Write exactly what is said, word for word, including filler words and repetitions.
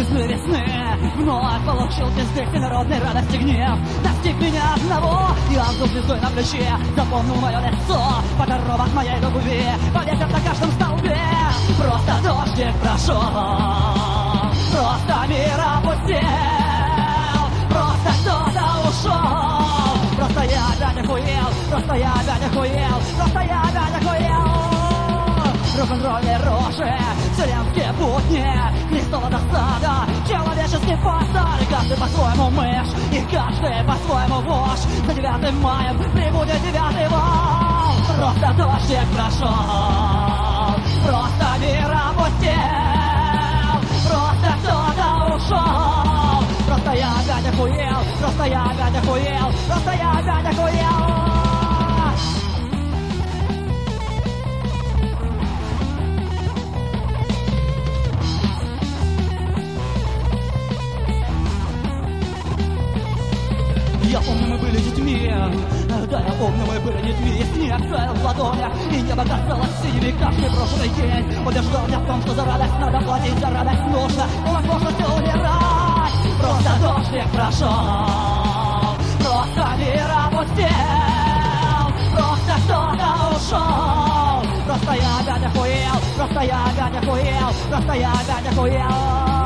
звезды весны. Вновь получил пизды всенародной радости гнев. Достиг меня одного, и ангел звездой на плече запомнил мое лицо, подарок моей любви повесят на каждом столбе. Просто дождик прошел, просто мир опустел, просто кто-то ушел. Просто я опять охуел, просто я опять охуел, просто я опять охуел. Рок-н-ролльные рожи, вселенские будни, Христова досада, человеческий фасад. И каждый по-своему мышь, и каждый по-своему вождь. За девятым маем прибудет девятый вал. Просто дождик прошел, просто мир опустел, просто кто-то ушел. Просто я опять охуел, просто я опять охуел, просто я опять охуел. Я помню, мы были детьми, да, я помню, мы были детьми. И снег таял в ладонях, и небо казалось синими, каждый прошлый день убеждал меня в том, что за радость надо платить, за радость нужно по возможности умирать. Просто дождик прошел, просто мир опустел, просто кто-то ушел. Просто я опять охуел, просто я опять охуел, просто я опять охуел.